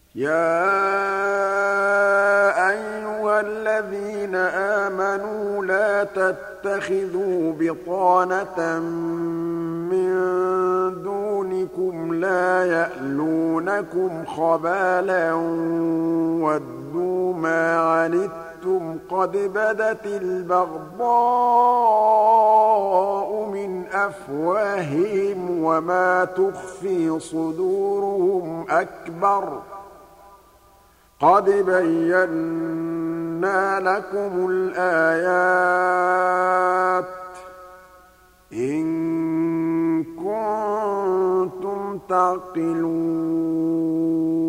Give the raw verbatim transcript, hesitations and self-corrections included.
يَا أَيُّهَا الَّذِينَ آمَنُوا لَا تَتَّخِذُوا بِطَانَةً مِّن دُونِكُمْ لَا يَأْلُونَكُمْ خَبَالًا وَدُّوا مَا عَنِتُّمْ قَدْ بَدَتِ الْبَغْضَاءُ مِنْ أَفْوَاهِهِمْ وَمَا تُخْفِي صُدُورُهُمْ أَكْبَرُ ۚ قَدْ بَيَّنَّا لَكُمُ الْآيَاتِ ۖ إِن كُنتُمْ تَعْقِلُونَ